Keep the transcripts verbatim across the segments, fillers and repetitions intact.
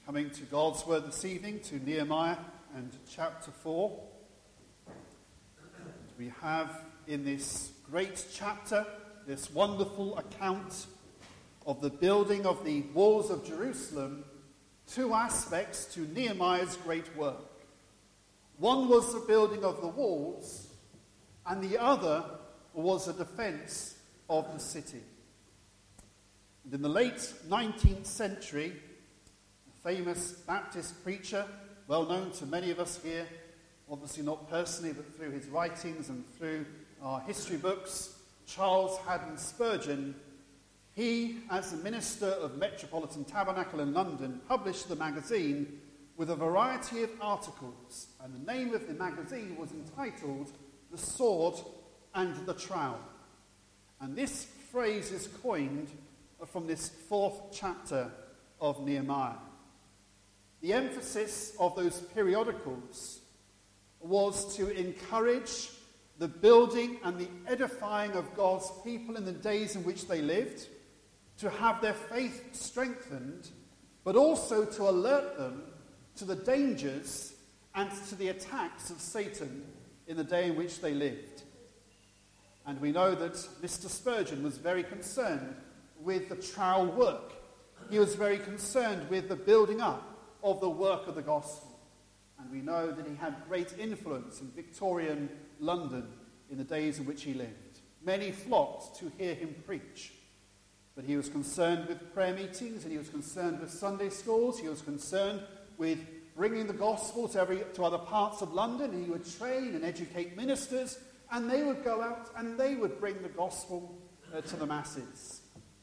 Coming to God's Word this evening, to Nehemiah and chapter four. We have in this great chapter, this wonderful account of the building of the walls of Jerusalem, two aspects to Nehemiah's great work. One was the building of the walls, and the other was the defense of the city. And in the late nineteenth century, famous Baptist preacher, well known to many of us here, obviously not personally, but through his writings and through our history books, Charles Haddon Spurgeon, he, as the minister of Metropolitan Tabernacle in London, published the magazine with a variety of articles, and the name of the magazine was entitled The Sword and the Trowel. And this phrase is coined from this fourth chapter of Nehemiah. The emphasis of those periodicals was to encourage the building and the edifying of God's people in the days in which they lived, to have their faith strengthened, but also to alert them to the dangers and to the attacks of Satan in the day in which they lived. And we know that Mister Spurgeon was very concerned with the trowel work. He was very concerned with the building up of the work of the gospel. And we know that he had great influence in Victorian London in the days in which he lived. Many flocked to hear him preach. But he was concerned with prayer meetings, and he was concerned with Sunday schools. He was concerned with bringing the gospel to, every, to other parts of London. And he would train and educate ministers, and they would go out and they would bring the gospel uh, to the masses.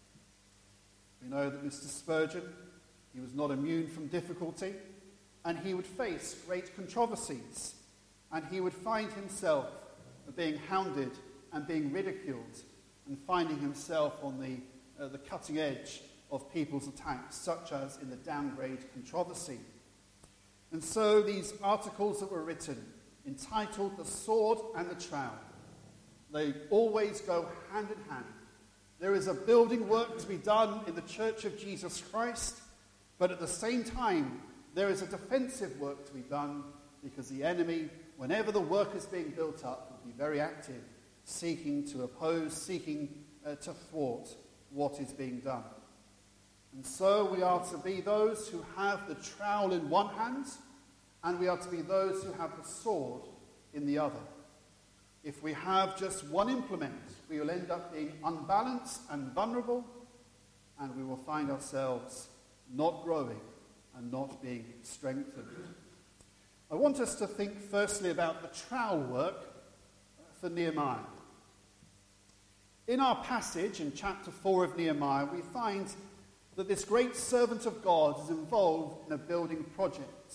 We know that Mister Spurgeon, he was not immune from difficulty, and he would face great controversies, and he would find himself being hounded and being ridiculed, and finding himself on the, uh, the cutting edge of people's attacks, such as in the downgrade controversy. And so these articles that were written, entitled The Sword and the Trowel, they always go hand in hand. There is a building work to be done in the Church of Jesus Christ, but at the same time, there is a defensive work to be done, because the enemy, whenever the work is being built up, will be very active, seeking to oppose, seeking uh, to thwart what is being done. And so we are to be those who have the trowel in one hand, and we are to be those who have the sword in the other. If we have just one implement, we will end up being unbalanced and vulnerable, and we will find ourselves not growing and not being strengthened. I want us to think firstly about the trowel work for Nehemiah. In our passage in chapter four of Nehemiah, we find that this great servant of God is involved in a building project.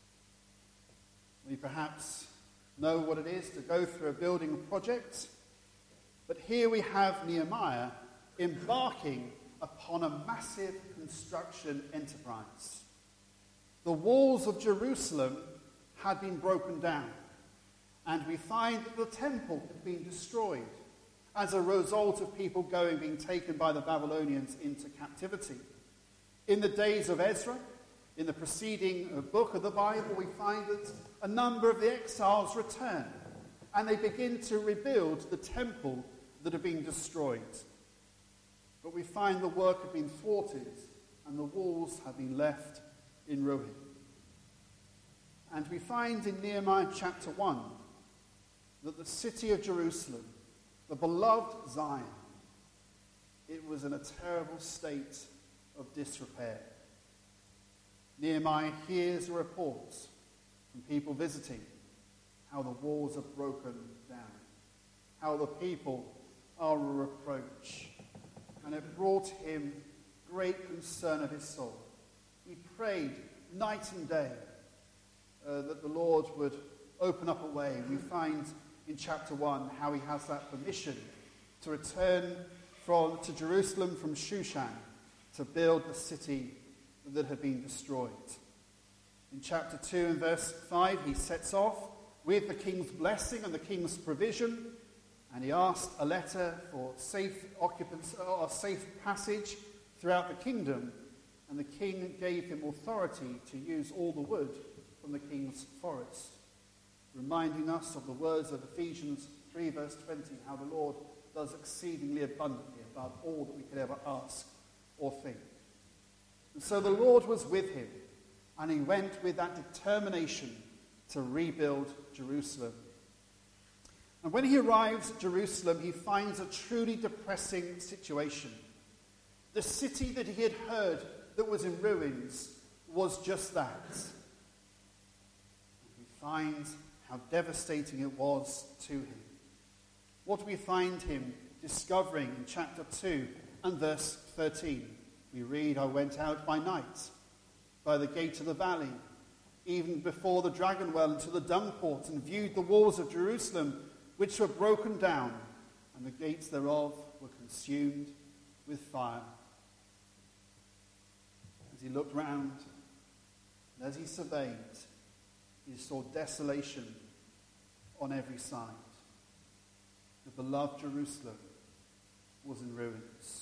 We perhaps know what it is to go through a building project, but here we have Nehemiah embarking upon a massive construction enterprise. The walls of Jerusalem had been broken down, and we find that the temple had been destroyed as a result of people going, being taken by the Babylonians into captivity. In the days of Ezra, in the preceding book of the Bible, we find that a number of the exiles return, and they begin to rebuild the temple that had been destroyed. But we find the work had been thwarted, and the walls have been left in ruin. And we find in Nehemiah chapter one that the city of Jerusalem, the beloved Zion, it was in a terrible state of disrepair. Nehemiah hears a report from people visiting how the walls are broken down, how the people are a reproach. And it brought him great concern of his soul. He prayed night and day uh, that the Lord would open up a way. We find in chapter one how he has that permission to return from to Jerusalem from Shushan to build the city that had been destroyed. In chapter two and verse five, he sets off with the king's blessing and the king's provision, and he asked a letter for safe occupants or safe passage throughout the kingdom. and the king gave him authority to use all the wood from the king's forest, reminding us of the words of Ephesians three verse twenty, how the Lord does exceedingly abundantly above all that we could ever ask or think. And so the Lord was with him, and he went with that determination to rebuild Jerusalem. And when he arrives at Jerusalem, he finds a truly depressing situation. The city that he had heard that was in ruins was just that. And he finds how devastating it was to him. What do we find him discovering in chapter two and verse thirteen? We read, I went out by night, by the gate of the valley, even before the dragon well into the dung port, and viewed the walls of Jerusalem, which were broken down, and the gates thereof were consumed with fire. As he looked round, and as he surveyed, he saw desolation on every side. The beloved Jerusalem was in ruins.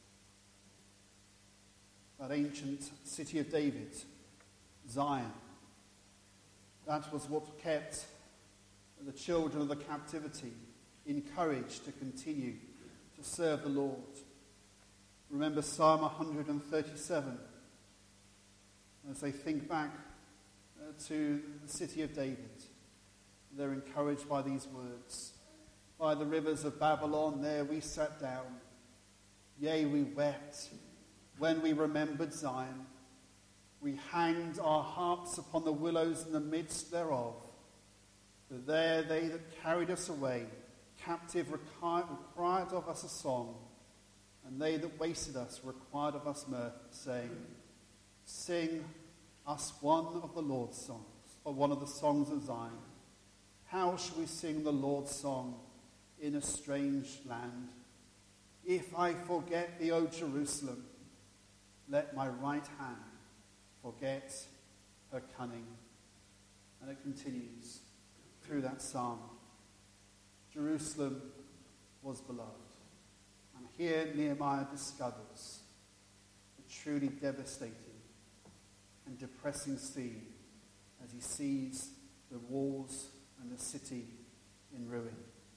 That ancient city of David, Zion, that was what kept the children of the captivity encouraged to continue to serve the Lord. Remember Psalm one thirty-seven, as they think back uh, to the city of David. They're encouraged by these words. By the rivers of Babylon, there we sat down. Yea, we wept when we remembered Zion. We hanged our harps upon the willows in the midst thereof. For there they that carried us away, captive, required of us a song, and they that wasted us required of us mirth, saying, sing us one of the Lord's songs, or one of the songs of Zion. How shall we sing the Lord's song in a strange land? If I forget thee, O Jerusalem, let my right hand forget her cunning. And it continues through that psalm. Jerusalem was beloved. And here Nehemiah discovers a truly devastating and depressing scene as he sees the walls and the city in ruin.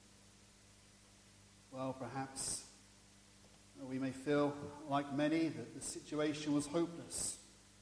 Well, perhaps we may feel, like many, that the situation was hopeless.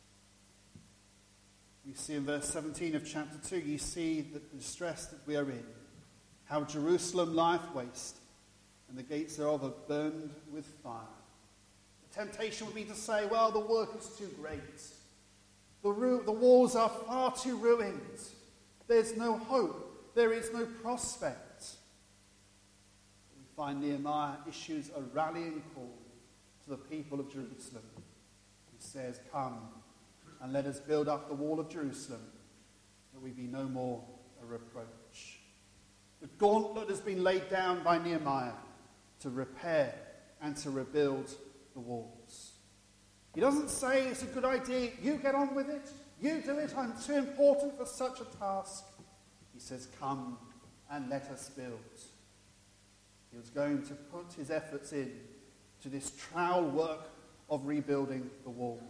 We see in verse seventeen of chapter two, you see that the distress that we are in, how Jerusalem lieth waste, and the gates thereof are burned with fire. The temptation would be to say, well, the work is too great. The, ru- the walls are far too ruined. There's no hope. There is no prospect. We find Nehemiah issues a rallying call to the people of Jerusalem. He says, come and let us build up the wall of Jerusalem, that we be no more a reproach. The gauntlet has been laid down by Nehemiah to repair and to rebuild the walls. He doesn't say it's a good idea, you get on with it, you do it, I'm too important for such a task. He says, come and let us build. He was going to put his efforts in to this trowel work of rebuilding the wall.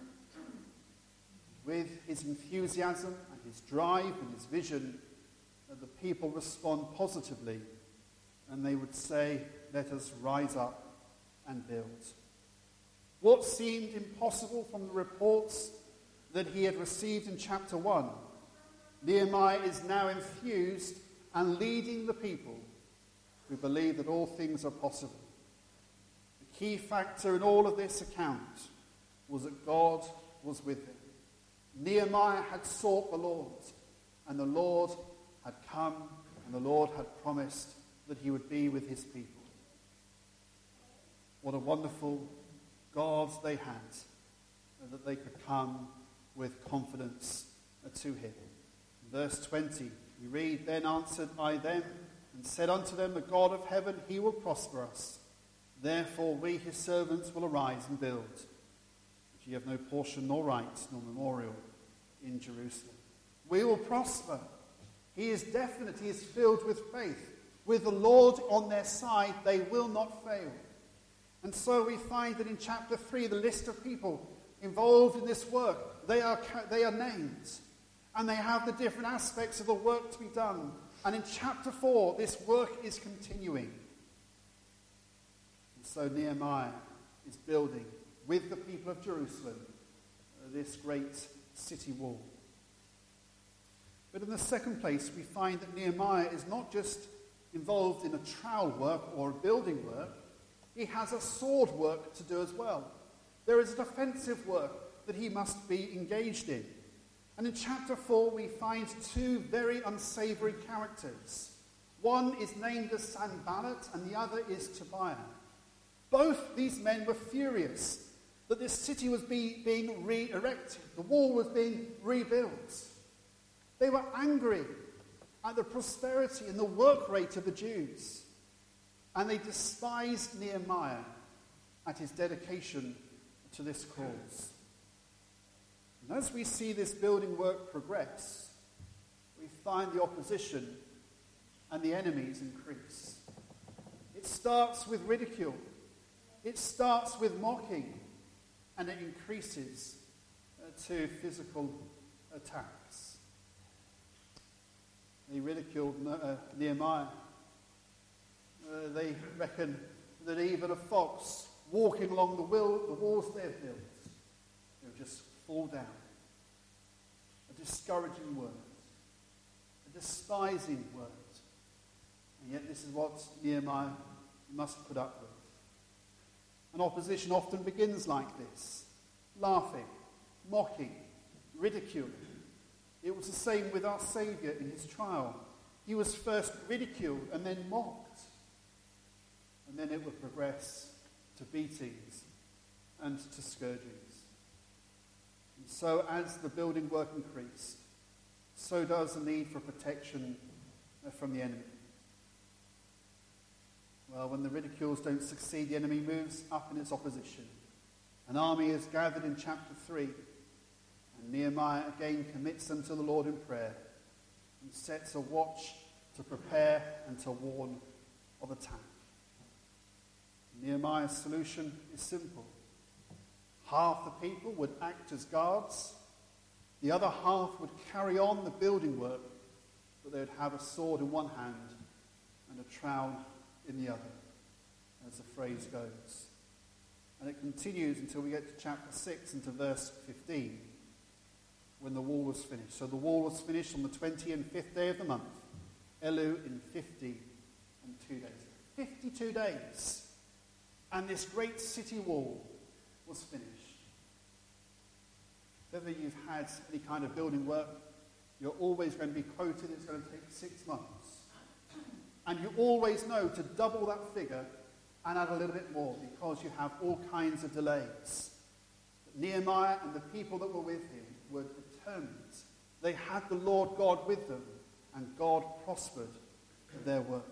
With his enthusiasm and his drive and his vision, uh, the people respond positively, and they would say, let us rise up and build. What seemed impossible from the reports that he had received in chapter one, Nehemiah is now infused and leading the people who believe that all things are possible. The key factor in all of this account was that God was with him. Nehemiah had sought the Lord, and the Lord had come, and the Lord had promised that he would be with his people. What a wonderful God they had, and that they could come with confidence to him. Verse twenty, we read, then answered I them, and said unto them, the God of heaven, he will prosper us. Therefore we his servants will arise and build. But ye have no portion nor right nor memorial in Jerusalem. We will prosper. He is definite. He is filled with faith. With the Lord on their side, they will not fail. And so we find that in chapter three, the list of people involved in this work, they are, they are named. And they have the different aspects of the work to be done. And in chapter four, this work is continuing. And so Nehemiah is building, with the people of Jerusalem, uh, this great city wall. But in the second place, we find that Nehemiah is not just involved in a trowel work or a building work. He has a sword work to do as well. There is a defensive work that he must be engaged in. And in chapter four, we find two very unsavory characters. One is named as Sanballat, and the other is Tobiah. Both these men were furious that this city was be, being re-erected. The wall was being rebuilt. They were angry at the prosperity and the work rate of the Jews. And they despised Nehemiah at his dedication to this cause. And as we see this building work progress, we find the opposition and the enemies increase. It starts with ridicule. It starts with mocking. And it increases uh, to physical attacks. They ridiculed uh, Nehemiah. Uh, they reckon that even a fox walking along the, will, the walls they've built, they'll just fall down. A discouraging word. A despising word. And yet this is what Nehemiah must put up with. And opposition often begins like this. Laughing, mocking, ridiculing. It was the same with our Saviour in his trial. He was first ridiculed and then mocked. And then it would progress to beatings and to scourgings. And so as the building work increased, so does the need for protection from the enemy. Well, when the ridicules don't succeed, the enemy moves up in its opposition. An army is gathered in chapter three, and Nehemiah again commits them to the Lord in prayer and sets a watch to prepare and to warn of attack. Nehemiah's solution is simple. Half the people would act as guards, the other half would carry on the building work, but they would have a sword in one hand and a trowel in the other, as the phrase goes. And it continues until we get to chapter six and to verse fifteen, when the wall was finished. So the wall was finished on the twentieth and fifth day of the month, Elul, in fifty and two days. Fifty-two days. And this great city wall was finished. If ever you've had any kind of building work, you're always going to be quoted it's going to take six months. And you always know to double that figure and add a little bit more because you have all kinds of delays. But Nehemiah and the people that were with him were determined. They had the Lord God with them, and God prospered their work.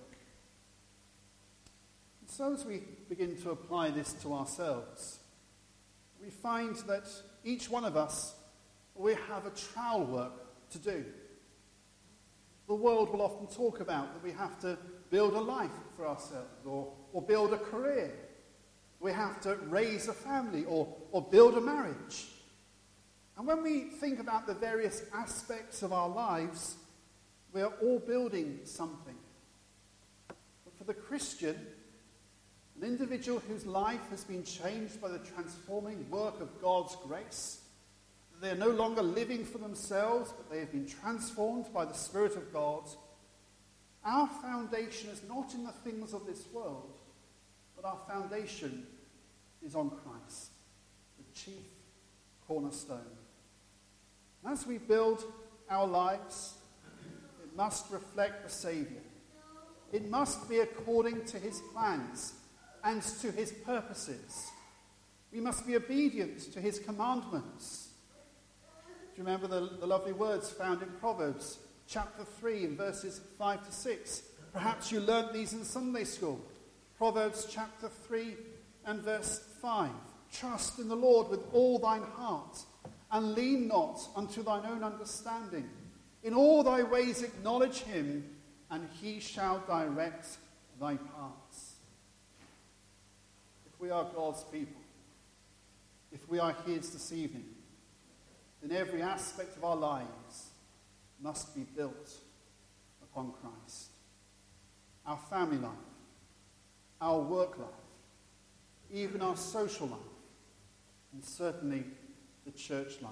And so as we begin to apply this to ourselves, we find that each one of us, we have a trowel work to do. The world will often talk about that we have to build a life for ourselves or, or build a career. We have to raise a family or, or build a marriage. And when we think about the various aspects of our lives, we are all building something. But for the Christian, an individual whose life has been changed by the transforming work of God's grace, they are no longer living for themselves, but they have been transformed by the Spirit of God. Our foundation is not in the things of this world, but our foundation is on Christ, the chief cornerstone. And as we build our lives, it must reflect the Saviour. It must be according to his plans and to his purposes. We must be obedient to his commandments. Do you remember the, the lovely words found in Proverbs chapter three in verses five to six? Perhaps you learnt these in Sunday school. Proverbs chapter three and verse five. Trust in the Lord with all thine heart, and lean not unto thine own understanding. In all thy ways acknowledge him, and he shall direct thy paths. If we are God's people, if we are his this evening, then every aspect of our lives must be built upon Christ. Our family life, our work life, even our social life, and certainly the church life.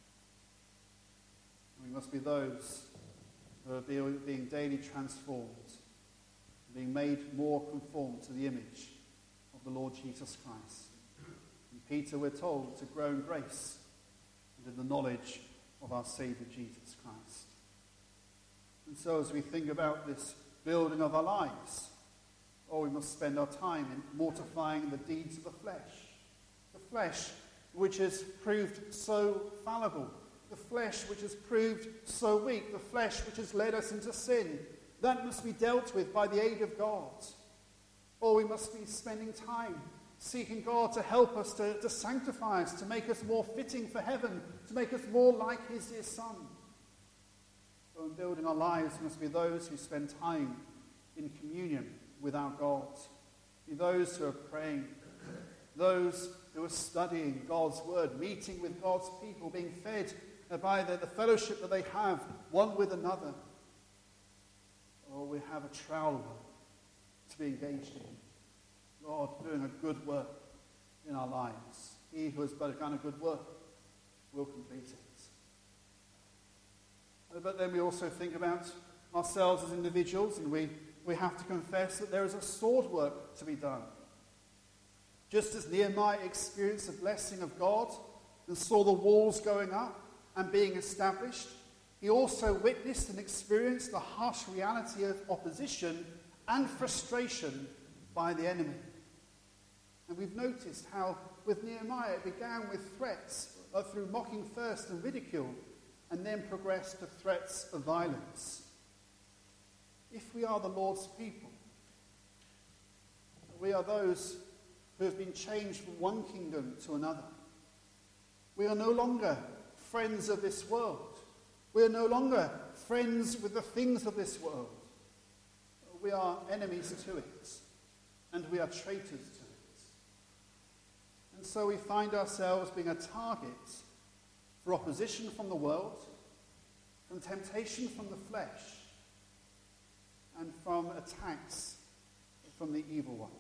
We must be those who are being daily transformed, being made more conformed to the image of the Lord Jesus Christ. In Peter, we're told to grow in grace and in the knowledge of our Saviour Jesus Christ. And so as we think about this building of our lives, oh, we must spend our time in mortifying the deeds of the flesh. The flesh which has proved so fallible. The flesh which has proved so weak. The flesh which has led us into sin. That must be dealt with by the aid of God. Or we must be spending time seeking God to help us, to, to sanctify us, to make us more fitting for heaven, to make us more like his dear Son. So in building our lives, we must be those who spend time in communion with our God. Be those who are praying, those who are studying God's word, meeting with God's people, being fed by the, the fellowship that they have one with another. Or we have a trowel work to be engaged in. God doing a good work in our lives. He who has begun a good work will complete it. But then we also think about ourselves as individuals, and we, we have to confess that there is a sword work to be done. Just as Nehemiah experienced the blessing of God and saw the walls going up and being established, he also witnessed and experienced the harsh reality of opposition and frustration by the enemy. And we've noticed how with Nehemiah it began with threats uh, through mocking first and ridicule, and then progressed to threats of violence. If we are the Lord's people, we are those who have been changed from one kingdom to another. We are no longer friends of this world. We are no longer friends with the things of this world. We are enemies to it, and we are traitors to it. And so we find ourselves being a target for opposition from the world, from temptation from the flesh, and from attacks from the evil one.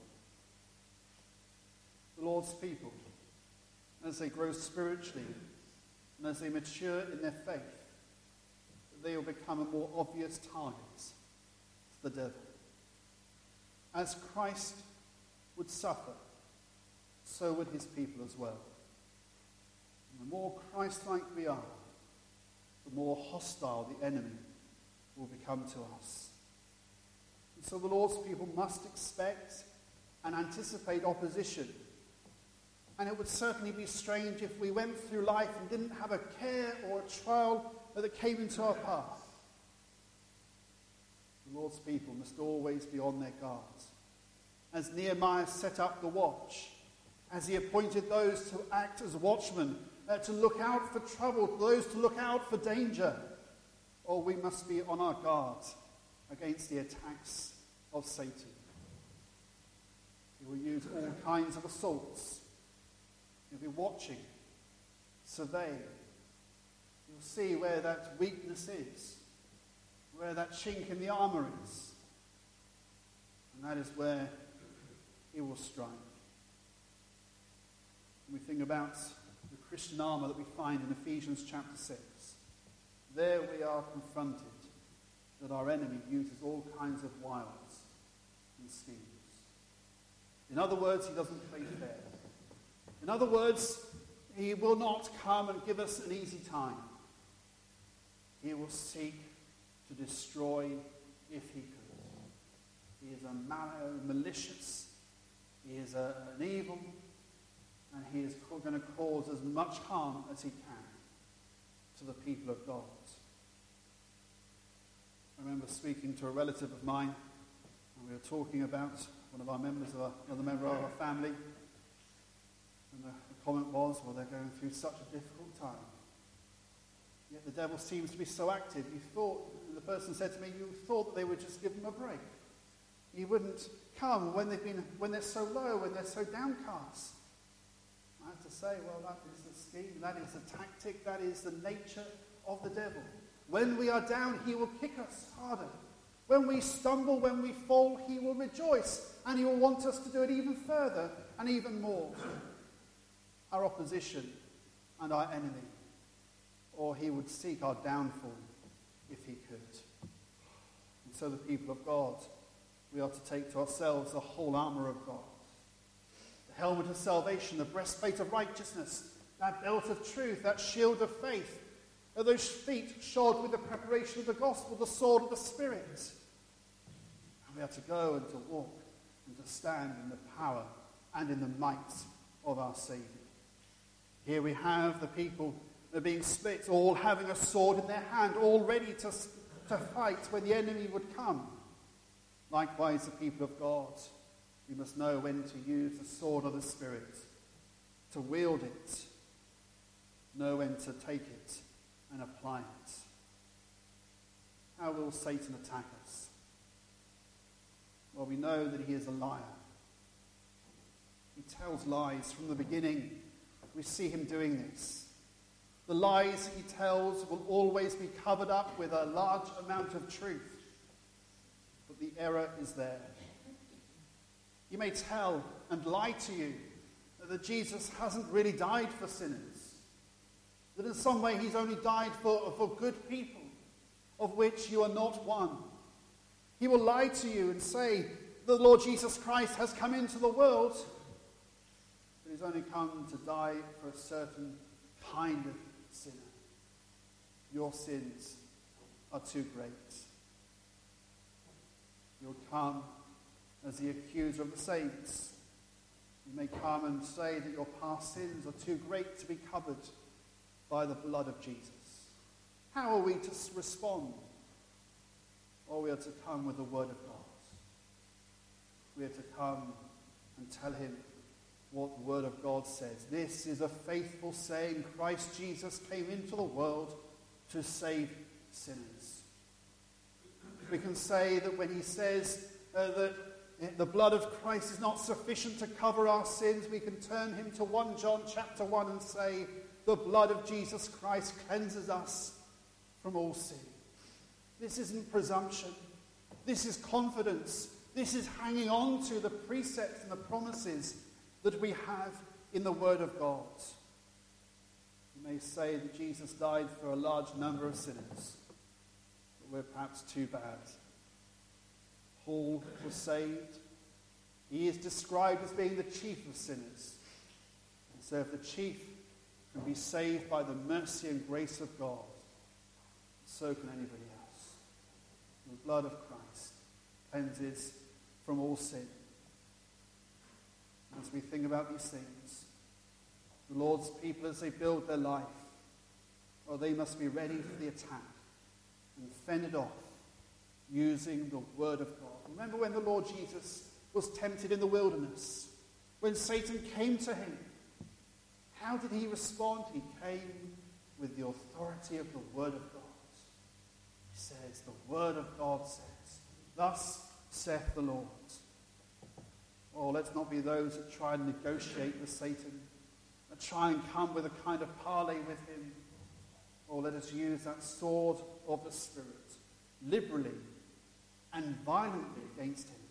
The Lord's people, as they grow spiritually and as they mature in their faith, they will become a more obvious target to the devil. As Christ would suffer, so would his people as well. And the more Christ-like we are, the more hostile the enemy will become to us. And so the Lord's people must expect and anticipate opposition. And it would certainly be strange if we went through life and didn't have a care or a trial that came into our path. The Lord's people must always be on their guard. As Nehemiah set up the watch, as he appointed those to act as watchmen, uh, to look out for trouble, those to look out for danger, or we must be on our guard against the attacks of Satan. He will use all kinds of assaults. He'll be watching, surveying. You'll see where that weakness is, where that chink in the armour is. And that is where he will strike. When we think about the Christian armour that we find in Ephesians chapter six, there we are confronted that our enemy uses all kinds of wiles and schemes. In other words, he doesn't play fair. In other words, he will not come and give us an easy time. He will seek to destroy if he could. He is a mal- malicious, he is a, an evil, and he is going to cause as much harm as he can to the people of God. I remember speaking to a relative of mine, and we were talking about one of our members of our, another member of our family, and the, the comment was, well, they're going through such a difficult time. Yet the devil seems to be so active. You thought, the person said to me, you thought that they would just give them a break. He wouldn't come when they've been, when they're so low, when they're so downcast. I have to say, well, that is the scheme, that is the tactic, that is the nature of the devil. When we are down, he will kick us harder. When we stumble, when we fall, he will rejoice, and he will want us to do it even further and even more. Our opposition and our enemy. Or he would seek our downfall if he could. And so the people of God, we are to take to ourselves the whole armour of God. The helmet of salvation, the breastplate of righteousness, that belt of truth, that shield of faith, and those feet shod with the preparation of the gospel, the sword of the Spirit. And we are to go and to walk and to stand in the power and in the might of our Saviour. Here we have the people are being split, all having a sword in their hand, all ready to, to fight when the enemy would come. Likewise, the people of God, we must know when to use the sword of the Spirit, to wield it, know when to take it and apply it. How will Satan attack us? Well, we know that he is a liar. He tells lies from the beginning. We see him doing this. The lies he tells will always be covered up with a large amount of truth. But the error is there. He may tell and lie to you that Jesus hasn't really died for sinners. That in some way he's only died for, for good people, of which you are not one. He will lie to you and say the Lord Jesus Christ has come into the world, but he's only come to die for a certain kind of sinner. Your sins are too great. You'll come as the accuser of the saints. You may come and say that your past sins are too great to be covered by the blood of Jesus. How are we to respond? Or we are to come with the word of God. We are to come and tell him what the word of God says. This is a faithful saying. Christ Jesus came into the world to save sinners. We can say that when he says uh, that the blood of Christ is not sufficient to cover our sins, we can turn him to First John chapter one and say, the blood of Jesus Christ cleanses us from all sin. This isn't presumption. This is confidence. This is hanging on to the precepts and the promises that we have in the Word of God. You may say that Jesus died for a large number of sinners, but we're perhaps too bad. Paul was saved. He is described as being the chief of sinners. And so if the chief can be saved by the mercy and grace of God, so can anybody else. The blood of Christ cleanses from all sin. As we think about these things, the Lord's people, as they build their life, well, they must be ready for the attack and fend it off using the word of God. Remember when the Lord Jesus was tempted in the wilderness, when Satan came to him, how did he respond? He came with the authority of the word of God. He says, the word of God says, thus saith the Lord. Oh, let's not be those that try and negotiate with Satan, that try and come with a kind of parley with him. Or let us use that sword of the Spirit liberally and violently against him.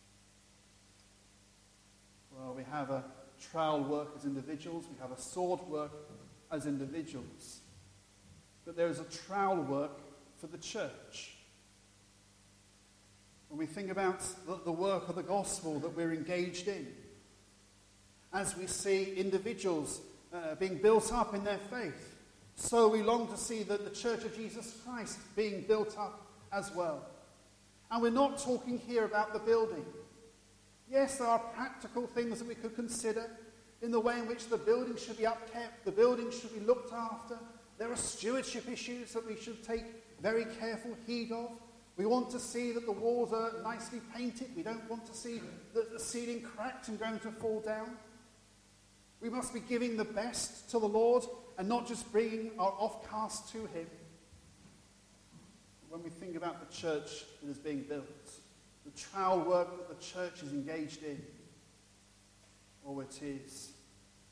Well, we have a trial work as individuals, we have a sword work as individuals. But there is a trial work for the church. When we think about the, the work of the gospel that we're engaged in, as we see individuals uh, being built up in their faith, so we long to see that the Church of Jesus Christ being built up as well. And we're not talking here about the building. Yes, there are practical things that we could consider in the way in which the building should be upkept, the building should be looked after. There are stewardship issues that we should take very careful heed of. We want to see that the walls are nicely painted. We don't want to see the, the ceiling cracked and going to fall down. We must be giving the best to the Lord and not just bringing our offcast to him. When we think about the church that is being built, the trial work that the church is engaged in, oh, it is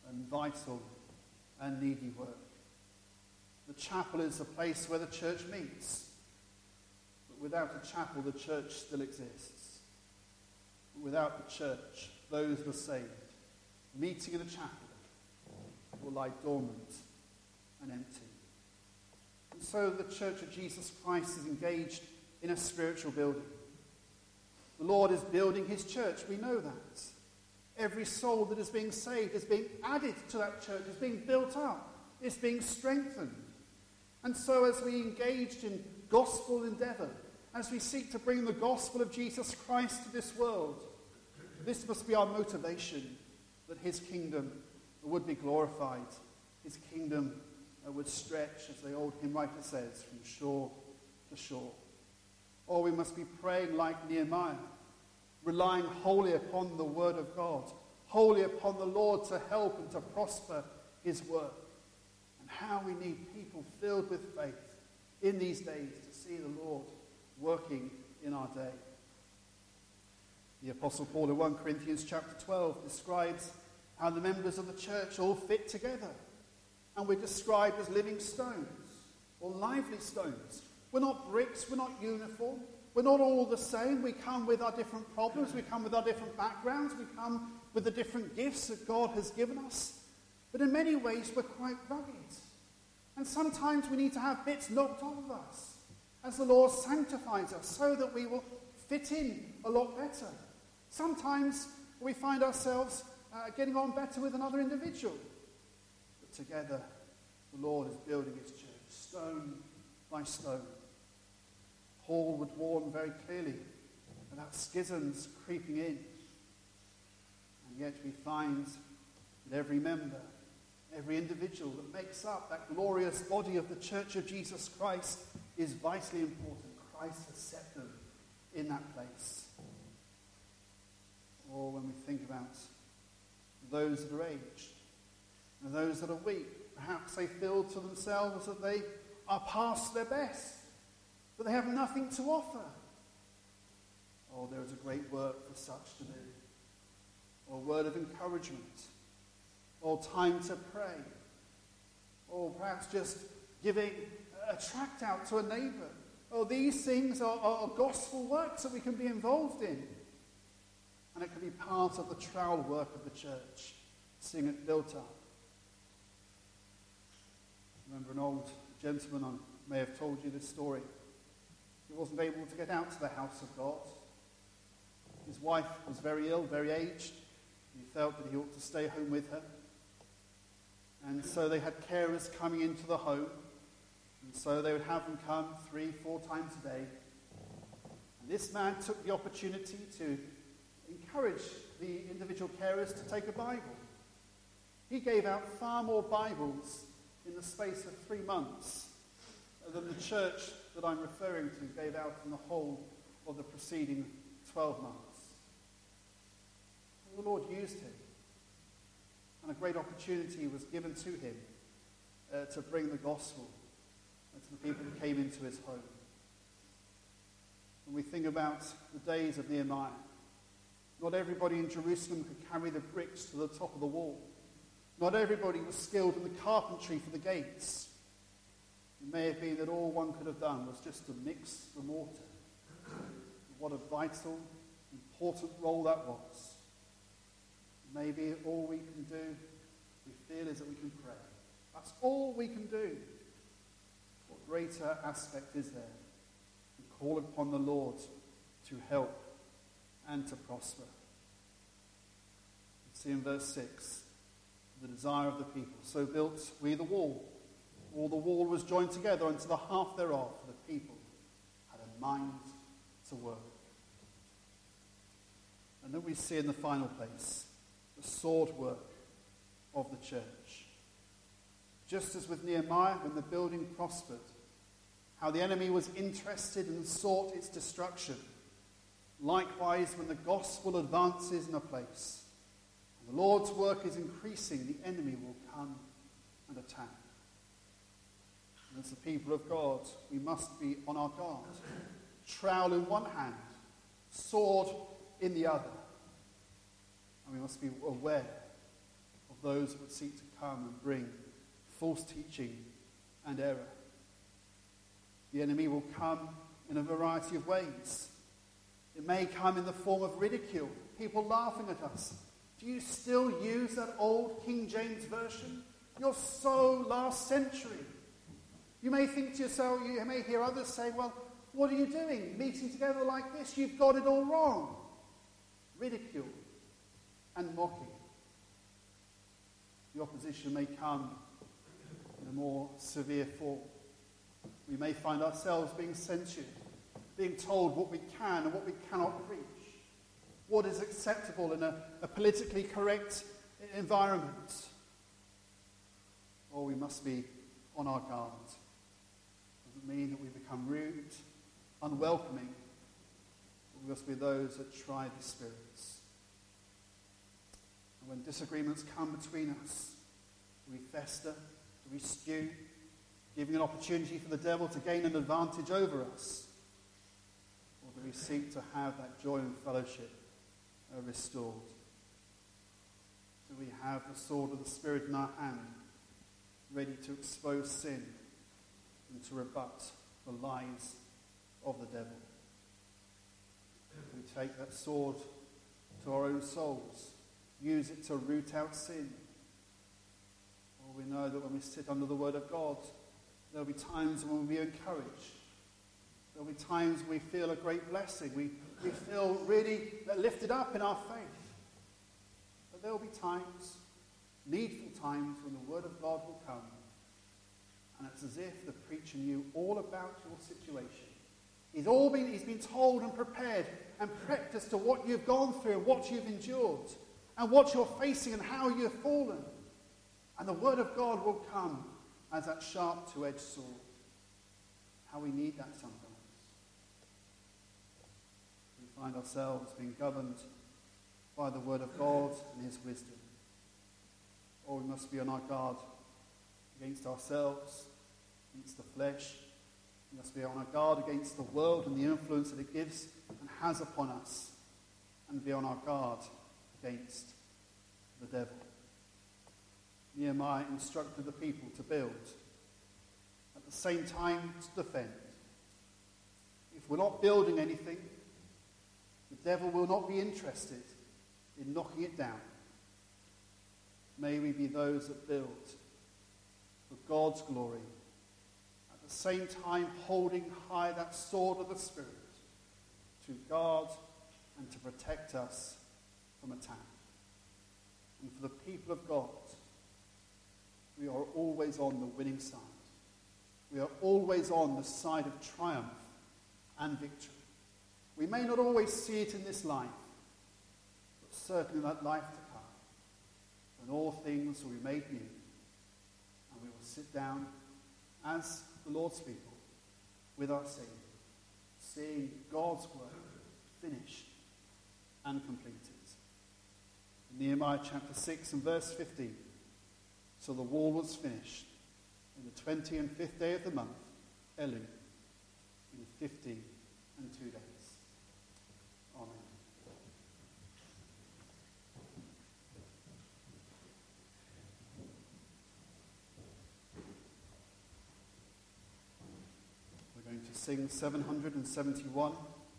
and vital and needy work. The chapel is a place where the church meets. But without a chapel, the church still exists. But without the church, those who are saved, meeting in a chapel, will lie dormant and empty. And so the Church of Jesus Christ is engaged in a spiritual building. The Lord is building his church, we know that. Every soul that is being saved is being added to that church, is being built up, is being strengthened. And so as we engage in gospel endeavour, as we seek to bring the gospel of Jesus Christ to this world, this must be our motivation, that his kingdom would be glorified, his kingdom would stretch, as the old hymn writer says, from shore to shore. Or we must be praying like Nehemiah, relying wholly upon the word of God, wholly upon the Lord to help and to prosper his work. And how we need people filled with faith in these days to see the Lord working in our day. The Apostle Paul in First Corinthians chapter twelve describes how the members of the church all fit together. And we're described as living stones, or lively stones. We're not bricks, we're not uniform, we're not all the same. We come with our different problems, we come with our different backgrounds, we come with the different gifts that God has given us. But in many ways we're quite rugged. And sometimes we need to have bits knocked off of us as the Lord sanctifies us so that we will fit in a lot better. Sometimes we find ourselves uh, getting on better with another individual. But together the Lord is building his church, stone by stone. Paul would warn very clearly about schisms creeping in. And yet we find that every member, every individual that makes up that glorious body of the Church of Jesus Christ is vitally important. Christ has set them in that place. Or when we think about those that are aged and those that are weak, perhaps they feel to themselves that they are past their best, but they have nothing to offer. Oh, there is a great work for such to do. Or a word of encouragement. Or time to pray. Or perhaps just giving a tract out to a neighbour. Oh, these things are, are gospel works that we can be involved in. And it can be part of the trowel work of the church, seeing it built up. I remember an old gentleman, I may have told you this story. He wasn't able to get out to the house of God. His wife was very ill, very aged. He felt that he ought to stay home with her. And so they had carers coming into the home. And so they would have them come three, four times a day. And this man took the opportunity to encourage the individual carers to take a Bible. He gave out far more Bibles in the space of three months than the church that I'm referring to gave out in the whole of the preceding twelve months. And the Lord used him. And a great opportunity was given to him uh, to bring the gospel uh, to the people who came into his home. When we think about the days of Nehemiah, not everybody in Jerusalem could carry the bricks to the top of the wall. Not everybody was skilled in the carpentry for the gates. It may have been that all one could have done was just to mix the mortar. What a vital, important role that was. Maybe all we can do, we feel, is that we can pray. That's all we can do. What greater aspect is there? We call upon the Lord to help and to prosper. You see in verse six, the desire of the people. So built we the wall. All the wall was joined together unto the half thereof. The people had a mind to work. And then we see in the final place the sword work of the church. Just as with Nehemiah, when the building prospered, how the enemy was interested and sought its destruction. Likewise, when the gospel advances in a place, and the Lord's work is increasing, the enemy will come and attack. And as the people of God, we must be on our guard. Trowel in one hand, sword in the other. And we must be aware of of those that would seek to come and bring false teaching and error. The enemy will come in a variety of ways. It may come in the form of ridicule, people laughing at us. Do you still use that old King James Version? You're so last century. You may think to yourself, you may hear others say, well, what are you doing? Meeting together like this? You've got it all wrong. Ridicule and mocking. The opposition may come in a more severe form. We may find ourselves being censured, being told what we can and what we cannot preach, what is acceptable in a, a politically correct environment. Or we must be on our guard. It doesn't mean that we become rude, unwelcoming, but we must be those that try the spirits. And when disagreements come between us, do we fester? Do we stew? Giving an opportunity for the devil to gain an advantage over us? Or do we seek to have that joy and fellowship uh, restored? Do we have the sword of the Spirit in our hand, ready to expose sin and to rebut the lies of the devil? We take that sword to our own souls, use it to root out sin. Or we know that when we sit under the word of God, there'll be times when we'll be encouraged. There'll be times when we feel a great blessing. We, we feel really lifted up in our faith. But there'll be times, needful times, when the word of God will come. And it's as if the preacher knew all about your situation. He's all been, he's been told and prepared and prepped as to what you've gone through and what you've endured and what you're facing and how you've fallen. And the word of God will come as that sharp two-edged sword. How we need that sometimes. We find ourselves being governed by the word of God and his wisdom. Or we must be on our guard against ourselves, against the flesh. We must be on our guard against the world and the influence that it gives and has upon us. And be on our guard against the devil. Nehemiah instructed the people to build, at the same time to defend. If we're not building anything, the devil will not be interested in knocking it down. May we be those that build for God's glory, at the same time holding high that sword of the Spirit to guard and to protect us from attack. And for the people of God, we are always on the winning side. We are always on the side of triumph and victory. We may not always see it in this life, but certainly in that life to come, when all things will be made new, and we will sit down as the Lord's people with our Savior, seeing God's work finished and completed. In Nehemiah chapter six and verse fifteen, so the wall was finished in the twenty and fifth day of the month, Elul, in fifty and two days. Amen. We're going to sing seven hundred seventy-one.